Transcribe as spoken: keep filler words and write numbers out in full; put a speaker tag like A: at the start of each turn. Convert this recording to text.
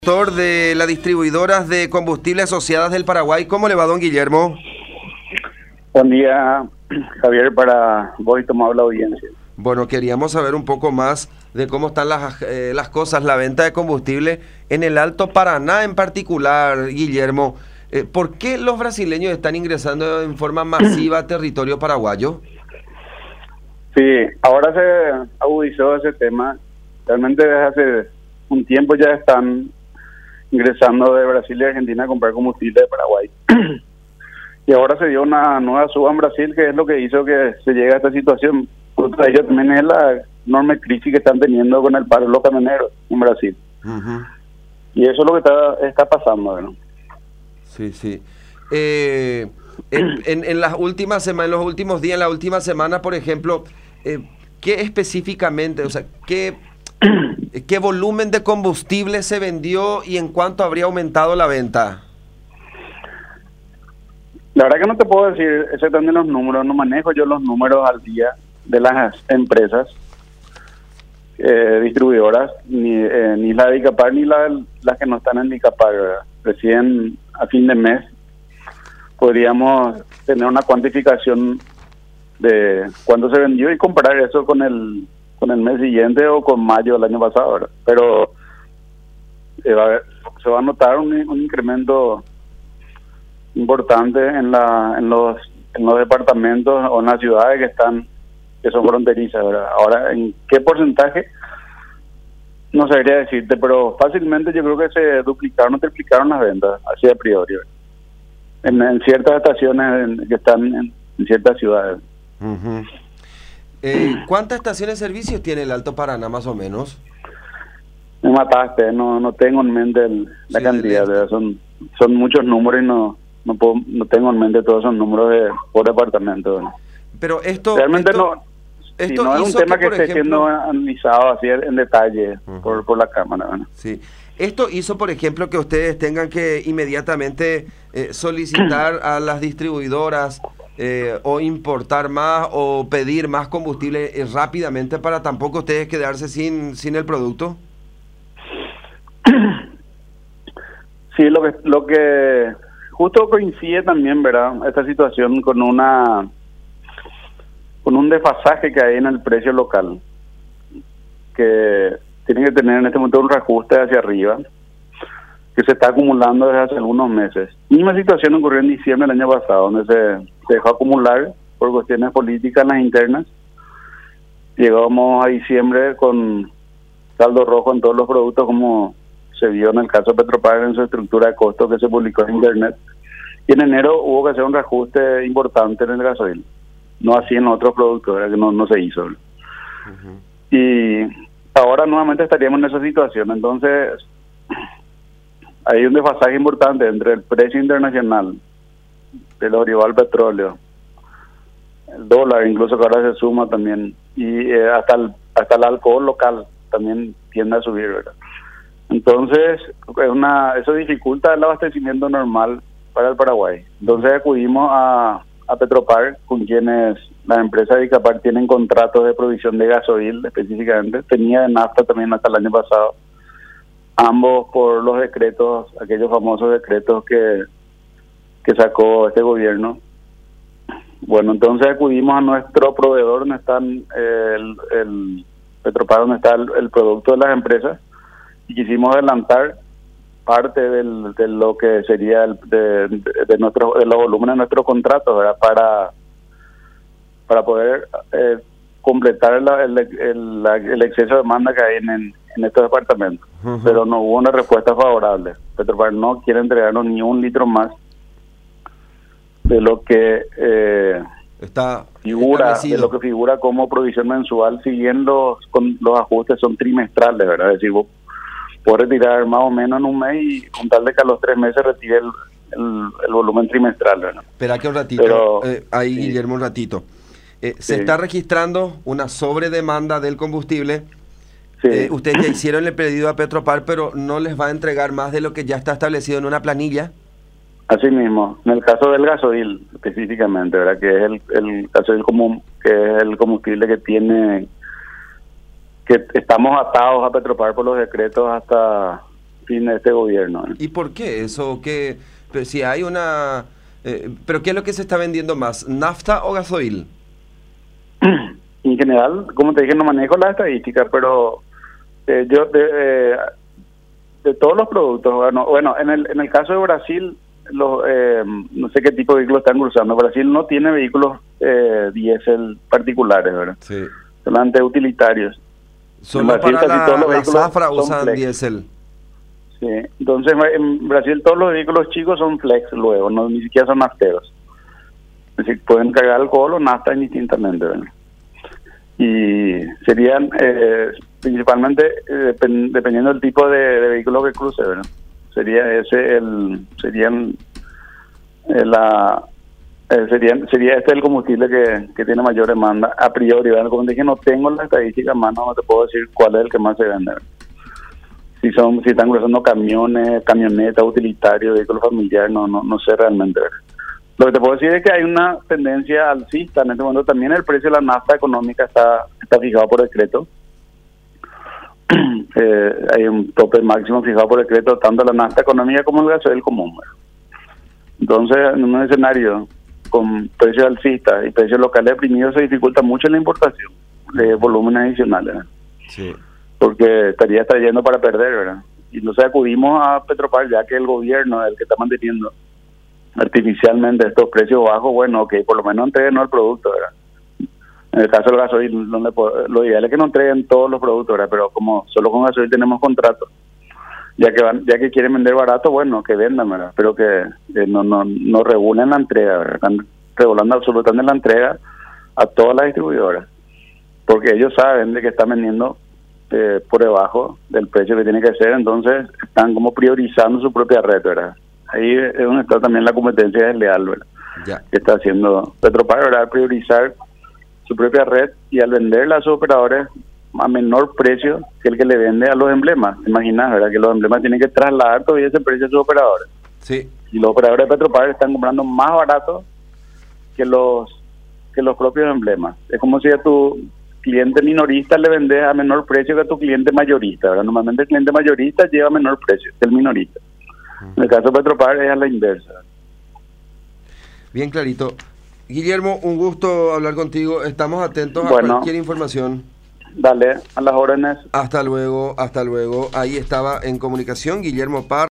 A: Director de las distribuidoras de combustible asociadas del Paraguay. ¿Cómo le va, don Guillermo?
B: Buen día, Javier, para vos y tomar la audiencia.
A: Bueno, queríamos saber un poco más de cómo están las, eh, las cosas, la venta de combustible en el Alto Paraná en particular, Guillermo. Eh, ¿Por qué los brasileños están ingresando en forma masiva a territorio paraguayo?
B: Sí, ahora se agudizó ese tema. Realmente desde hace un tiempo ya están ingresando de Brasil y Argentina a comprar combustible de Paraguay. Y ahora se dio una nueva suba en Brasil, que es lo que hizo que se llegue a esta situación. Otra de ello también es la enorme crisis que están teniendo con el paro de los camioneros en Brasil. Uh-huh. Y eso es lo que está, está pasando, ¿no?
A: Sí, sí. Eh, en, en, en las últimas semanas, en los últimos días, en la última semana, por ejemplo, eh, ¿qué específicamente, o sea, qué... ¿Qué volumen de combustible se vendió y en cuánto habría aumentado la venta?
B: La verdad que no te puedo decir exactamente los números, no manejo yo los números al día de las empresas eh, distribuidoras, ni, eh, ni la de Dicapar ni la, las que no están en Dicapar. Recién a fin de mes podríamos tener una cuantificación de cuánto se vendió y comparar eso con el con el mes siguiente o con mayo del año pasado, ¿verdad? Pero eh, va a ver, se va a notar un, un incremento importante en la en los en los departamentos o en las ciudades que están que son fronterizas, ¿verdad? Ahora, ¿en qué porcentaje? No sabría decirte, pero fácilmente yo creo que se duplicaron o triplicaron las ventas, así a priori, en, en ciertas estaciones en, que están en, en ciertas ciudades.
A: Uh-huh. Eh, ¿Cuántas estaciones de servicio tiene el Alto Paraná, más o menos?
B: Me mataste, no no tengo en mente el, la sí, cantidad, ¿verdad? son son muchos números y no no puedo, no tengo en mente todos esos números de, por departamento, ¿verdad?
A: Pero esto...
B: Realmente
A: esto,
B: no,
A: esto
B: sí, no es un tema que, que esté ejemplo, siendo analizado así en detalle uh-huh. por, por la Cámara, ¿verdad?
A: Sí. Esto hizo, por ejemplo, que ustedes tengan que inmediatamente eh, solicitar a las distribuidoras Eh, o importar más o pedir más combustible eh, rápidamente para tampoco ustedes quedarse sin sin el producto.
B: Sí, lo que lo que justo coincide también, ¿verdad? Esta situación con una con un desfasaje que hay en el precio local, que tiene que tener en este momento un reajuste hacia arriba, que se está acumulando desde hace algunos meses. Misma situación ocurrió en diciembre del año pasado, donde se, se dejó acumular por cuestiones políticas en las internas. Llegamos a diciembre con saldo rojo en todos los productos, como se vio en el caso de Petropar en su estructura de costos que se publicó en internet. Y en enero hubo que hacer un reajuste importante en el gasoil, no así en otros productos, ¿verdad? Que no, no se hizo. Uh-huh. Y ahora nuevamente estaríamos en esa situación. Entonces hay un desfasaje importante entre el precio internacional del olivar petróleo, el dólar, incluso que ahora se suma también, y eh, hasta el hasta el alcohol local también tiende a subir, ¿verdad? Entonces, es una eso dificulta el abastecimiento normal para el Paraguay. Entonces acudimos a, a Petropar, con quienes las empresas de Dicapar tienen contratos de provisión de gasoil específicamente, tenía de nafta también hasta el año pasado, ambos por los decretos, aquellos famosos decretos que, que sacó este gobierno. Bueno, entonces acudimos a nuestro proveedor, donde están eh, el, el Petropar, donde está el, el producto de las empresas, y quisimos adelantar parte del, de lo que sería el, de, de, de nuestro de los volúmenes de nuestros contratos, ¿verdad? Para, para poder eh, completar la, el, el, la, el exceso de demanda que hay en, en en estos departamentos, uh-huh. Pero no hubo una respuesta favorable. Petropar no quiere entregarnos ni un litro más de lo que eh,
A: está
B: figura, de lo que figura como provisión mensual, siguiendo con los ajustes son trimestrales, ¿verdad? Es decir, vos podés retirar más o menos en un mes y con tal de que a los tres meses retire el, el, el volumen trimestral, ¿verdad?
A: Espera que un ratito,
B: Pero,
A: eh, ahí sí. Guillermo, un ratito. Eh, se sí. está registrando una sobredemanda del combustible. Sí. Eh, ustedes ya hicieron el pedido a Petropar, pero no les va a entregar más de lo que ya está establecido en una planilla.
B: Así mismo, en el caso del gasoil específicamente, ¿verdad? Que es el, el gasoil común, que es el combustible que tiene, que estamos atados a Petropar por los decretos hasta fin de este gobierno.
A: ¿Y por qué eso? ¿Qué, pero si hay una... Eh, ¿Pero qué es lo que se está vendiendo más? ¿Nafta o gasoil?
B: En general, como te dije, no manejo las estadísticas, pero eh, yo de, eh, de todos los productos, bueno, bueno en el en el caso de Brasil, los, eh, no sé qué tipo de vehículos están cruzando. Brasil no tiene vehículos eh, diésel particulares, ¿verdad?
A: Sí.
B: Solamente utilitarios.
A: Solo
B: Brasil,
A: para la,
B: todos los
A: la zafra
B: son
A: usan
B: flex.
A: diésel.
B: Sí, entonces en Brasil todos los vehículos chicos son flex luego, no ni siquiera son nafteros. Es decir, pueden cargar alcohol o nafta indistintamente, ¿verdad? Y serían eh, principalmente eh, dep- dependiendo del tipo de, de vehículo que cruce, ¿verdad? Sería ese el serían eh, la eh, serían sería este el combustible que, que tiene mayor demanda a priori, ¿verdad? Como te dije, no tengo la estadística a mano, no te puedo decir cuál es el que más se vende, ¿verdad? Si son si están cruzando camiones, camionetas, utilitarios, vehículos familiares, no no no sé realmente, ¿verdad? Lo que te puedo decir es que hay una tendencia alcista en este momento. También el precio de la nafta económica está está fijado por decreto. eh, hay un tope máximo fijado por decreto, tanto la nafta económica como el gasoil común. Entonces, en un escenario con precios alcistas y precios locales deprimidos, se dificulta mucho la importación de volúmenes adicionales, ¿verdad?
A: Sí.
B: Porque estaría trayendo para perder, ¿verdad? Y entonces acudimos a Petropar, ya que el gobierno es el que está manteniendo artificialmente estos precios bajos. Bueno, que por lo menos entreguen el producto, ¿verdad? En el caso del gasoil, donde lo ideal es que no entreguen todos los productos, ¿verdad? Pero como solo con gasoil tenemos contrato, ya que van, ya que quieren vender barato, bueno, que vendan, ¿verdad? Pero que, que no no no regulen la entrega, ¿verdad? Están regulando absolutamente la entrega a todas las distribuidoras, porque ellos saben de que están vendiendo eh, por debajo del precio que tiene que ser, entonces están como priorizando su propia red, ¿verdad? Ahí es donde está también la competencia desleal, ¿verdad?
A: Ya.
B: Que está haciendo Petropar, ¿verdad? Priorizar su propia red y al venderla a sus operadores a menor precio que el que le vende a los emblemas. Imaginas, ¿verdad? Que los emblemas tienen que trasladar todavía ese precio a sus operadores.
A: Sí.
B: Y los operadores de Petropar están comprando más barato que los que los propios emblemas. Es como si a tu cliente minorista le vendes a menor precio que a tu cliente mayorista, ¿verdad? Normalmente el cliente mayorista lleva menor precio que el minorista. En el caso de Petropar es a la inversa.
A: Bien clarito. Guillermo, un gusto hablar contigo. Estamos atentos a
B: Bueno,
A: cualquier información.
B: Dale, a las órdenes.
A: Hasta luego, hasta luego. Ahí estaba en comunicación Guillermo Parra.